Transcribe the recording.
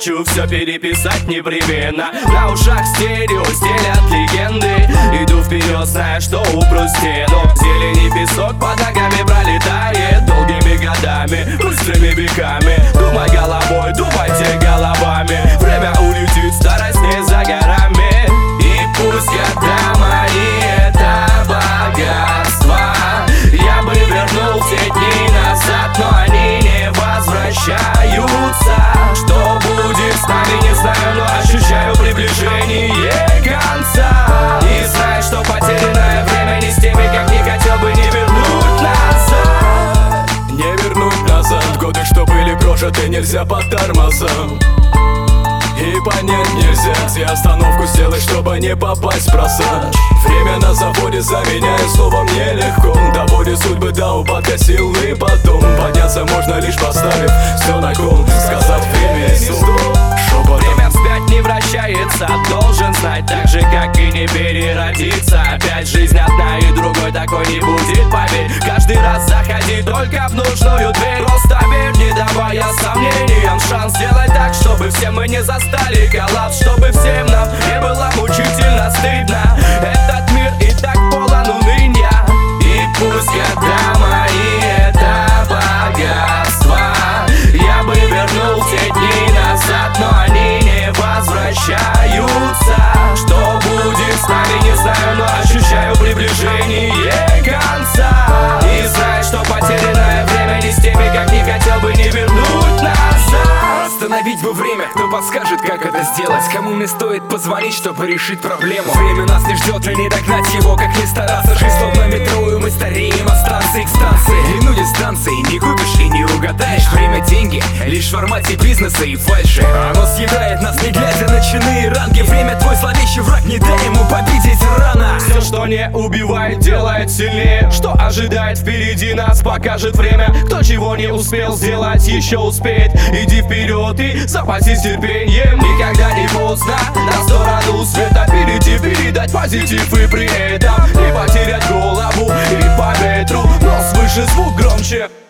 хочу все переписать непременно. На ушах стерео стелят легенды. Иду вперед, зная, что упру стену. Зелень и песок под ногами пролетает долгими годами, быстрыми веками. Думай головой, думайте головами. Время улетит, старость не за горами. И пусть года мои это богатство, я бы вернул те дни назад, но они не возвращаются. Что будет с нами, не знаю, но ощущаю приближение конца. И знаю, что потерянное время не с теми, как не хотел бы, не вернуть назад. Не вернуть назад годы, что были прожиты, нельзя по тормозам. И понять нельзя, где остановку сделать, чтобы не попасть в просак. Время на заводе заменяет словом нелегко. Доводит судьбы до упадка сил, и потом подняться можно лишь поставив все на кон. Сказать время и стоп. Время вспять не вращается, должен знать, так же, как и не переродиться. Опять жизнь одна и другой такой не будет, поверь. Каждый раз заходи только в нужную дверь. Просто верь, не давая сомнениям шанс сделать так, чтобы все мы не застали коллапс, чтобы всем нам не было мучительно стыдно. Этот мир и так полон уныния. И пусть года мои это богатство, я бы вернул те дни назад, но они не возвращаются. Что будет с нами, не знаю, но ощущаю приближение конца. И знаю, что потерянное время не с теми, как не хотел бы, не вернуть назад. Остановить бы время, кто подскажет, как это сделать? Кому мне стоит позвонить, чтобы решить проблему? Время нас не ждет, и не догнать его, как ни стараться. Жизнь словно метро, и мы стареем от станции к станции. Длину дистанции не купишь и не угадаешь. Время — деньги, лишь в формате бизнеса и фальши. Оно съедает нас, не глядя на чины и ранги. Время — твой зловещий враг, не дай ему победить рано. Все, что не убивает, делает сильнее. Что ожидает впереди нас, покажет время. Кто чего не успел сделать, еще успеет. Иди вперед и запасись терпением. Никогда не поздно на сторону света перейти, передать позитив и при этом не потерять голову и по ветру. Но свыше звук громче.